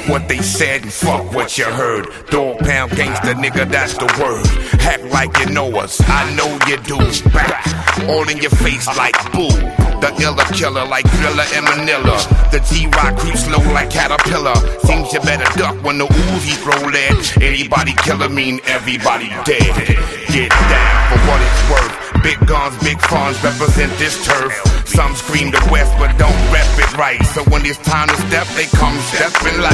what they said and fuck what you heard. Dog pound gangsta, nigga, that's the word. Act like you know us, I know you do. Back, all in your face like boo. The iller killer like Thriller and Manila. The G-Rock creeps slow like Caterpillar. Seems you better duck when the Uzi throw lead. Anybody killer mean everybody dead. Get down for what it's worth. Big guns, big funds represent this turf. Some scream the West but don't rep it right. So when it's time to step, they come stepping like